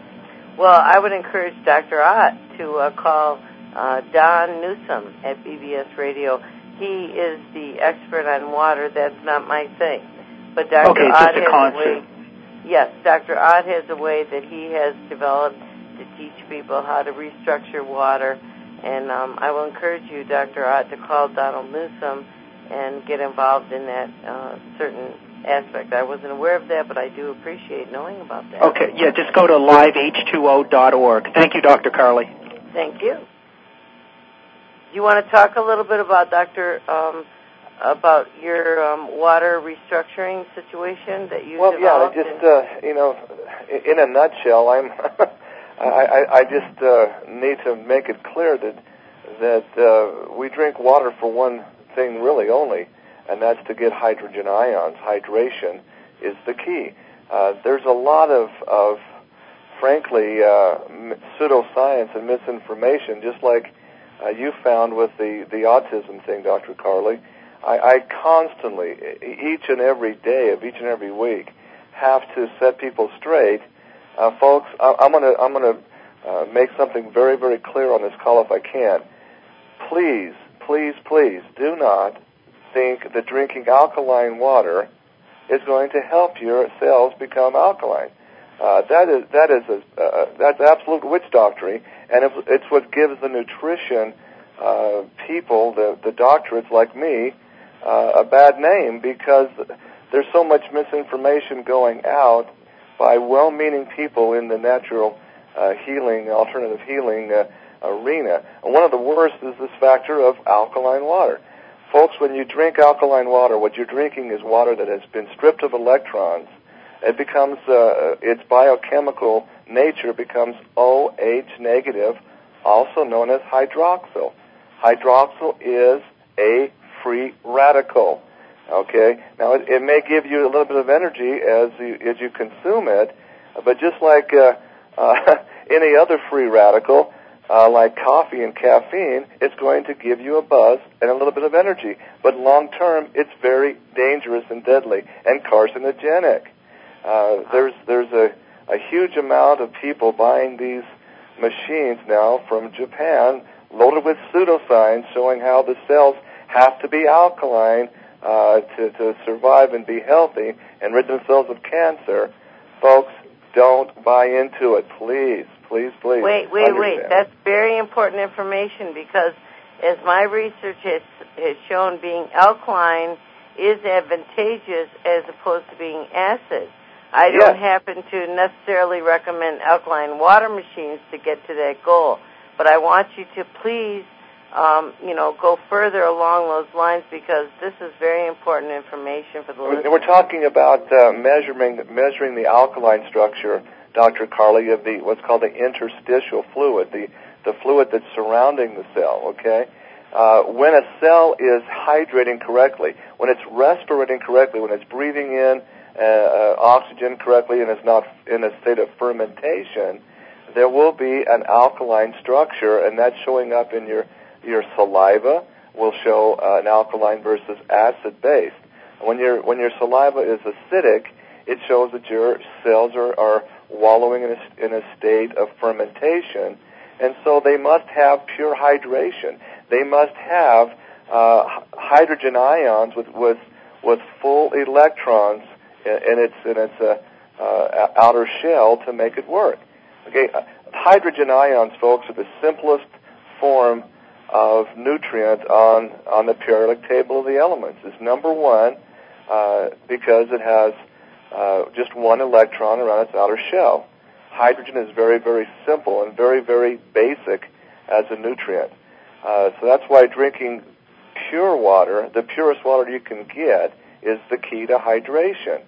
Well, I would encourage Doctor Ott to uh, call uh, Don Newsom at B B S Radio. He is the expert on water. That's not my thing. But Doctor Okay, Ott just a has concert. a way. Yes, Doctor Ott has a way that he has developed to teach people how to restructure water. And um, I will encourage you, Doctor Ott, to call Donald Newsom and get involved in that uh, certain aspect. I wasn't aware of that, but I do appreciate knowing about that. Okay, yeah, just go to live H two O dot org. Thank you, Doctor Carly. Thank you. Do you want to talk a little bit about, Doctor, um, about your um, water restructuring situation that you well, developed? Well, yeah, just, uh, you know, in a nutshell, I'm, I, I, I just uh, need to make it clear that, that uh, we drink water for one thing really only, and that's to get hydrogen ions. Hydration is the key. Uh, there's a lot of, of frankly, uh, pseudoscience and misinformation, just like uh, you found with the, the autism thing, Doctor Carly. I, I constantly, each and every day of each and every week, have to set people straight. Uh, folks, I, I'm going to I'm going to uh, make something very, very clear on this call if I can. Please, please, please do not think that drinking alkaline water is going to help your cells become alkaline. Uh, that is that is a, uh, that's absolute witch doctrine, and it's, it's what gives the nutrition uh, people, the the doctorates like me, uh, a bad name, because there's so much misinformation going out by well-meaning people in the natural uh, healing, alternative healing uh, arena. And one of the worst is this factor of alkaline water. Folks, when you drink alkaline water, what you're drinking is water that has been stripped of electrons. It becomes, uh, its biochemical nature becomes O H negative, also known as hydroxyl. Hydroxyl is a free radical. Okay? Now, it, it may give you a little bit of energy as you, as you consume it, but just like uh, uh, any other free radical, Uh, like coffee and caffeine, it's going to give you a buzz and a little bit of energy. But long term, it's very dangerous and deadly and carcinogenic. Uh, there's there's a, a huge amount of people buying these machines now from Japan, loaded with pseudoscience showing how the cells have to be alkaline uh, to, to survive and be healthy and rid themselves of cancer. Folks, don't buy into it, please, please, please. Wait, wait, understand. wait. That's very important information because as my research has, has shown, being alkaline is advantageous as opposed to being acid. I don't yes. happen to necessarily recommend alkaline water machines to get to that goal, but I want you to please, um, you know, go further along those lines because this is very important information for the listeners. We're talking about uh, measuring measuring the alkaline structure, Doctor Carly, of the what's called the interstitial fluid, the the fluid that's surrounding the cell, okay? Uh, when a cell is hydrating correctly, when it's respirating correctly, when it's breathing in uh, uh, oxygen correctly and is not in a state of fermentation, there will be an alkaline structure, and that's showing up in your, your saliva will show uh, an alkaline versus acid-based. When your, when your saliva is acidic, it shows that your cells are, are wallowing in a, in a state of fermentation, and so they must have pure hydration. They must have uh, hydrogen ions with, with with full electrons in, in its in its uh, uh, outer shell to make it work. Okay, uh, hydrogen ions, folks, are the simplest form of nutrient on on the periodic table of the elements. It's number one uh, because it has uh, just one electron around its outer shell. Hydrogen is very, very simple and very, very basic as a nutrient. Uh, so that's why drinking pure water, the purest water you can get, is the key to hydration.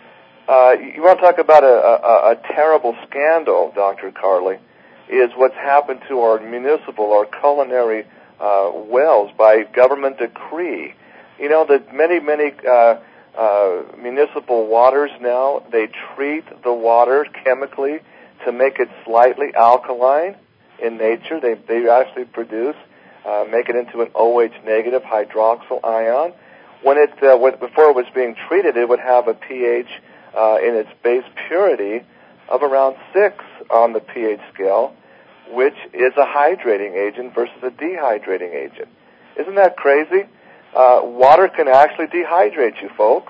Uh, you want to talk about a, a, a terrible scandal, Doctor Carly, is what's happened to our municipal, our culinary uh, wells by government decree. You know that many, many uh, uh, municipal waters now, they treat the water chemically to make it slightly alkaline in nature. They they actually produce, uh, make it into an O H negative hydroxyl ion. When it uh, when, before it was being treated, it would have a pH uh, in its base purity of around six on the pH scale, which is a hydrating agent versus a dehydrating agent. Isn't that crazy? Uh, water can actually dehydrate you, folks.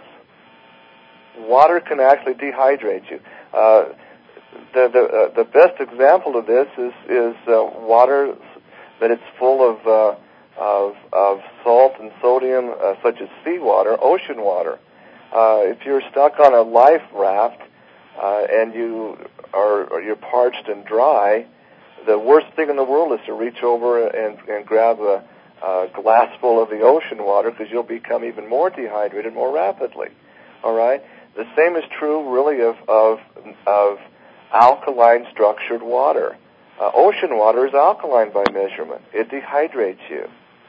Water can actually dehydrate you. Uh, The the, uh, the best example of this is is uh, water that it's full of uh, of, of salt and sodium, uh, such as seawater, ocean water. Uh, if you're stuck on a life raft uh, and you are or you're parched and dry, the worst thing in the world is to reach over and, and grab a, a glass full of the ocean water because you'll become even more dehydrated more rapidly. All right. The same is true, really, of of of alkaline structured water. Uh, ocean water is alkaline by measurement. It dehydrates you.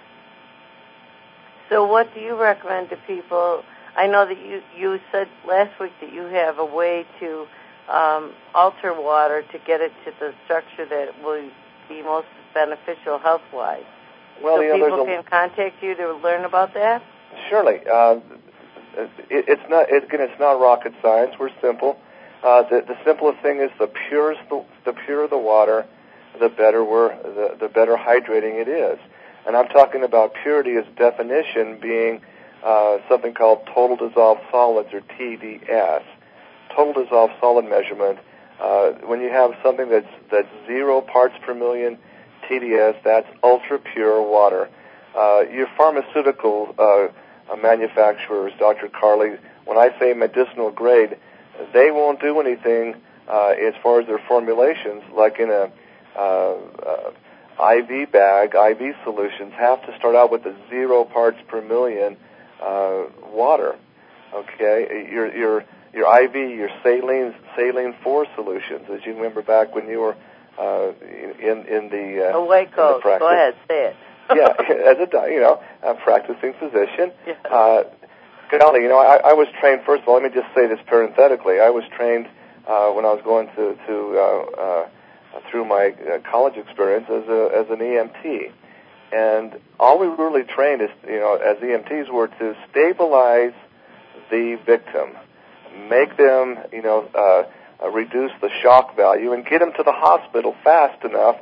So what do you recommend to people? I know that you, you said last week that you have a way to um, alter water to get it to the structure that will be most beneficial health-wise. Well, so you know, people a, can contact you to learn about that? Surely. Uh, it, it's not, it, again, it's not rocket science. We're simple. Uh, the, the simplest thing is the purer the, the purer the water, the better we're, the, the better hydrating it is. And I'm talking about purity as definition being uh, something called total dissolved solids, or T D S. Total dissolved solid measurement. Uh, when you have something that's that's zero parts per million T D S, that's ultra pure water. Uh, your pharmaceutical uh, manufacturers, Doctor Carly, when I say medicinal grade, they won't do anything uh, as far as their formulations, like in a uh, uh, I V bag. I V solutions have to start out with a zero parts per million uh, water. Okay, your your your I V, your saline saline four solutions, as you remember back when you were uh, in in the uh, a white coat. Go ahead, say it. Yeah, as a you know a practicing physician. Yeah. Uh, Golly, you know, I, I was trained, first of all, let me just say this parenthetically. I was trained uh, when I was going to, to uh, uh, through my uh, college experience as a, as an E M T. And all we were really trained is, you know, as E M Ts were to stabilize the victim, make them, you know, uh, uh, reduce the shock value and get them to the hospital fast enough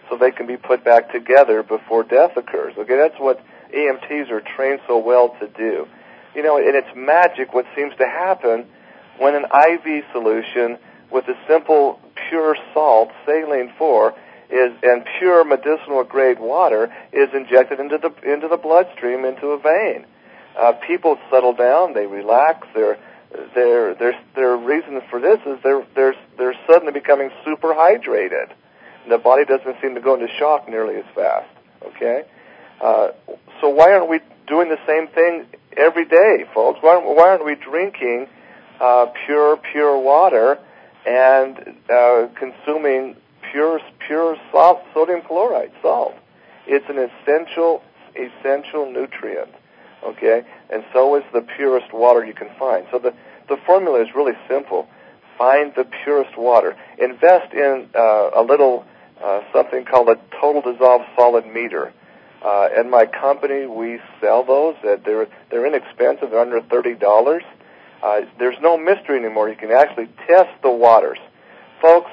so they can be put back together before death occurs. Okay, that's what E M Ts are trained so well to do. You know, and it's magic what seems to happen when an I V solution with a simple pure salt, saline four, is and pure medicinal grade water is injected into the into the bloodstream, into a vein. Uh, people settle down, they relax. Their their their their reason for this is they're they're they're suddenly becoming super hydrated. The body doesn't seem to go into shock nearly as fast. Okay, uh, so why aren't we doing the same thing every day, folks? Why aren't, why aren't we drinking uh, pure pure water and uh, consuming pure pure salt, sodium chloride, salt? It's an essential essential nutrient. Okay, and so is the purest water you can find. So the, the formula is really simple. Find the purest water. Invest in uh, a little uh, something called a total dissolved solid meter. Uh, in my company, we sell those. Uh, they're they're inexpensive. They're under thirty dollars. Uh, there's no mystery anymore. You can actually test the waters, folks.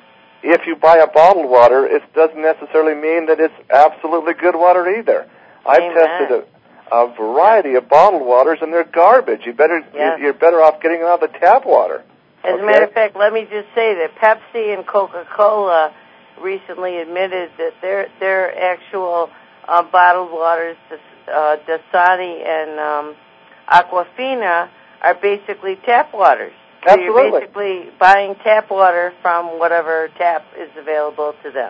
If you buy a bottled water, it doesn't necessarily mean that it's absolutely good water either. I've Amen. tested it. A variety of bottled waters, and they're garbage. You better yes. you're better off getting out the tap water. As okay? a matter of fact, let me just say that Pepsi and Coca-Cola recently admitted that their their actual uh, bottled waters, uh, Dasani and um, Aquafina, are basically tap waters. So Absolutely. you're basically buying tap water from whatever tap is available to them.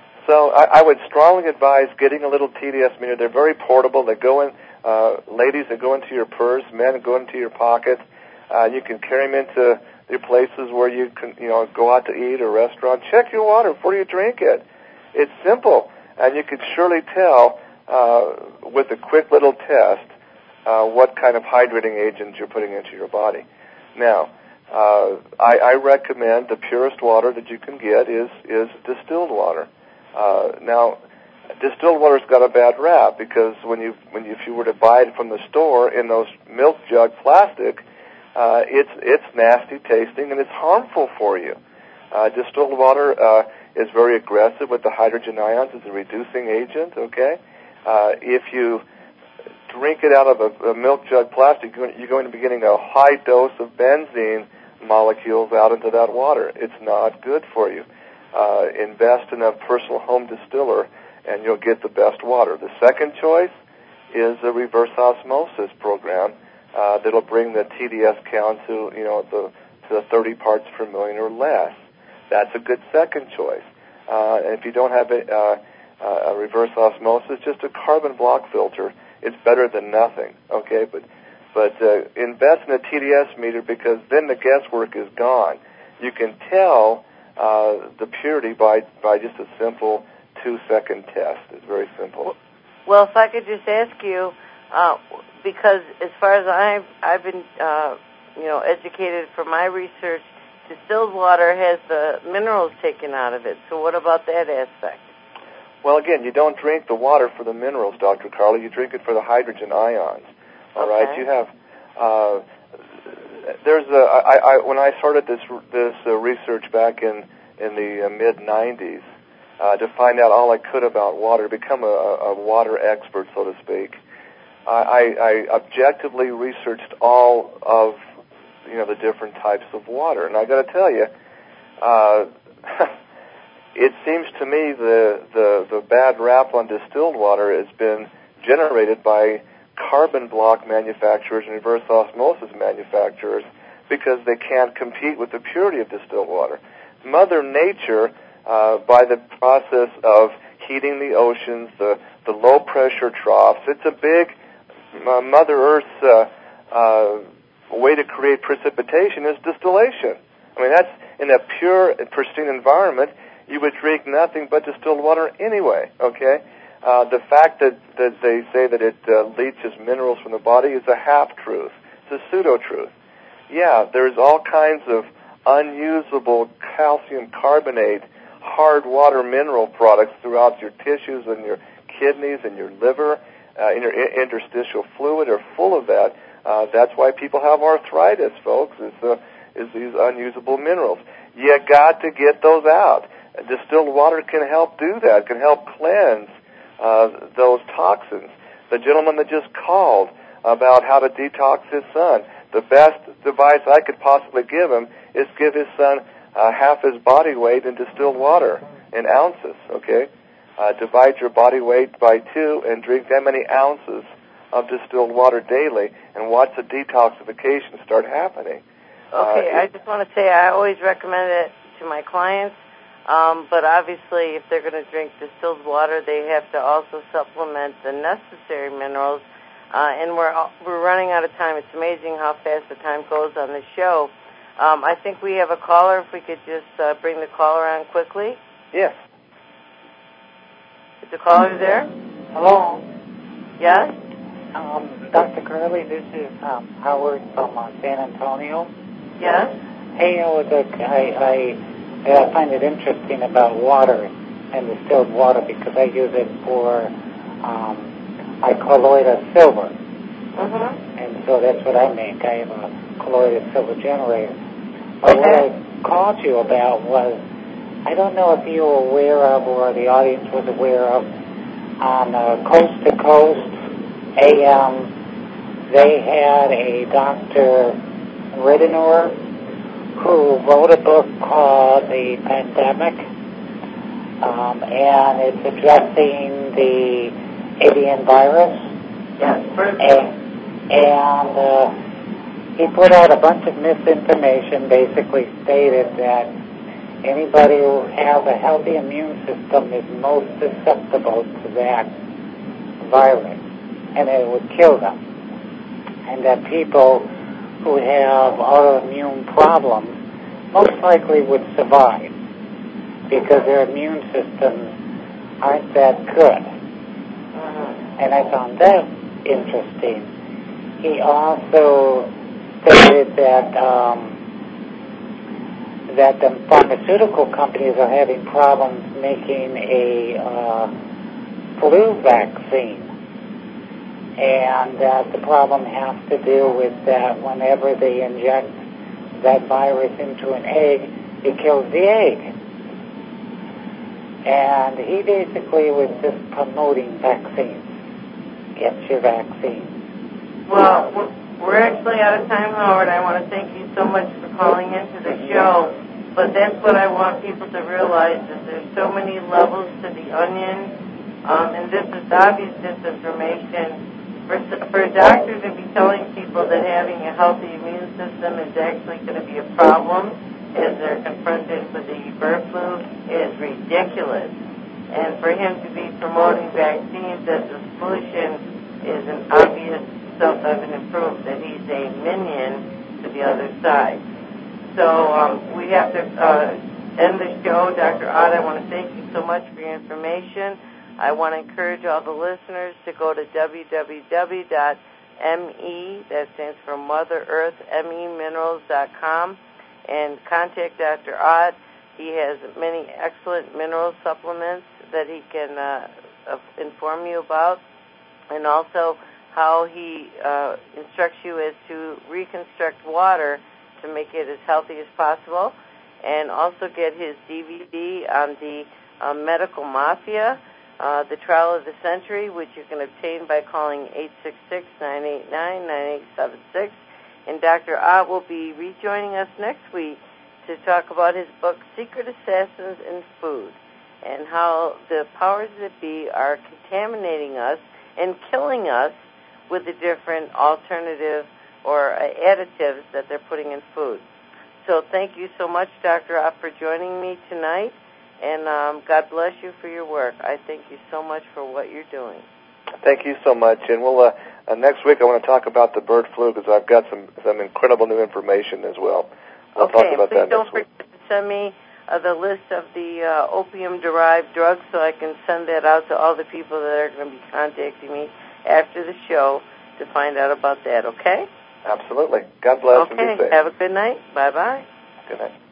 So I, I would strongly advise getting a little T D S meter. They're very portable. They go in, uh, ladies, they go into your purse. Men go into your pocket. Uh, you can carry them into your places where you can, you know, go out to eat or restaurant. Check your water before you drink it. It's simple, and you can surely tell uh, with a quick little test uh, what kind of hydrating agent you're putting into your body. Now, uh, I, I recommend the purest water that you can get is is distilled water. Uh, now, distilled water's got a bad rap because when you, when you, if you were to buy it from the store in those milk jug plastic, uh, it's it's nasty tasting and it's harmful for you. Uh, distilled water uh, is very aggressive with the hydrogen ions. It's a reducing agent. Okay, uh, if you drink it out of a, a milk jug plastic, you're going to be getting a high dose of benzene molecules out into that water. It's not good for you. Uh, invest in a personal home distiller, and you'll get the best water. The second choice is a reverse osmosis program uh, that'll bring the T D S count to, you know, the to the thirty parts per million or less. That's a good second choice. Uh, and if you don't have a, uh, a reverse osmosis, just a carbon block filter. It's better than nothing. Okay, but but uh, invest in a T D S meter because then the guesswork is gone. You can tell Uh, the purity by by just a simple two-second test. It's very simple. Well, if I could just ask you, uh, because as far as I've I've been, uh, you know, educated from my research, distilled water has the minerals taken out of it. So what about that aspect? Well, again, you don't drink the water for the minerals, Doctor Carla. You drink it for the hydrogen ions. All okay. right. You have. Uh, There's a, I, I, when I started this this uh, research back in in the uh, mid nineties uh, to find out all I could about water, become a, a water expert, so to speak. I, I, I objectively researched all of you know the different types of water, and I got to tell you, uh, it seems to me the, the the bad rap on distilled water has been generated by carbon block manufacturers and reverse osmosis manufacturers because they can't compete with the purity of distilled water. Mother Nature, uh, by the process of heating the oceans, the, the low-pressure troughs, it's a big uh, Mother Earth's uh, uh, way to create precipitation is distillation. I mean, that's in a pure and pristine environment, you would drink nothing but distilled water anyway, okay? Uh, the fact that, that they say that it uh, leaches minerals from the body is a half-truth. It's a pseudo-truth. Yeah, there's all kinds of unusable calcium carbonate, hard water mineral products throughout your tissues and your kidneys and your liver, uh, and your interstitial fluid are full of that. Uh, that's why people have arthritis, folks, is, uh, is these unusable minerals. You got to get those out. distilled water can help do that, can help cleanse uh, those toxins. The gentleman that just called about how to detox his son, the best advice I could possibly give him is give his son uh, half his body weight in distilled water in ounces, okay? Uh, divide your body weight by two and drink that many ounces of distilled water daily and watch the detoxification start happening. Okay, uh, I just want to say I always recommend it to my clients, um, but obviously if they're going to drink distilled water, they have to also supplement the necessary minerals, uh, and we're we're running out of time. It's amazing how fast the time goes on this show. Um, I think we have a caller. If we could just uh, bring the caller on quickly. Yes. Is the caller there? Hello. Yes? Um, Doctor Curley, this is um, Howard from uh, San Antonio. Yes? Hey, Howard, look, I, I, I find it interesting about water and distilled water because I use it for um, my colloidal silver. Mm-hmm. And so that's what I make. I have a colloidal silver generator. But okay. what I called you about was, I don't know if you were aware of or the audience was aware of, on uh, Coast to Coast A M, they had a Doctor Ridenour who wrote a book called The Pandemic, um, and it's addressing the avian virus. Yes. And, and uh, he put out a bunch of misinformation, basically stated that anybody who has a healthy immune system is most susceptible to that virus, and it would kill them. And that people who have autoimmune problems most likely would survive because their immune systems aren't that good. Mm-hmm. And I found that interesting. He also stated that um, that the pharmaceutical companies are having problems making a uh, flu vaccine. And that the problem has to do with that whenever they inject that virus into an egg, it kills the egg. And he basically was just promoting vaccines. Get your vaccine. Well, we're actually out of time, Howard. I want to thank you so much for calling into the show. But that's what I want people to realize, is there's so many levels to the onion, um, and this is obvious disinformation. For, for a doctor to be telling people that having a healthy immune system is actually going to be a problem as they're confronted with the bird flu is ridiculous. And for him to be promoting vaccines as a solution is an obvious self-evident proof that he's a minion to the other side. So um, we have to uh, end the show. Doctor Ott, I want to thank you so much for your information. I want to encourage all the listeners to go to w w w dot m e, that stands for Mother Earth, M E minerals dot com, and contact Doctor Ott. He has many excellent mineral supplements that he can uh, inform you about, and also how he uh, instructs you as to reconstruct water to make it as healthy as possible, and also get his D V D on the uh, medical mafia, Uh, the Trial of the Century, which you can obtain by calling eight six six, nine eight nine, nine eight seven six. And Doctor Ott will be rejoining us next week to talk about his book, Secret Assassins in Food, and how the powers that be are contaminating us and killing us with the different alternative or uh, additives that they're putting in food. So thank you so much, Doctor Ott, for joining me tonight. And um, God bless you for your work. I thank you so much for what you're doing. Thank you so much. And we'll uh, uh, next week I want to talk about the bird flu because I've got some, some incredible new information as well. We'll okay, talk about and please that don't next forget week. to send me uh, the list of the uh, opium-derived drugs so I can send that out to all the people that are going to be contacting me after the show to find out about that, okay? Absolutely. God bless okay, and be safe. Have a good night. Bye-bye. Good night.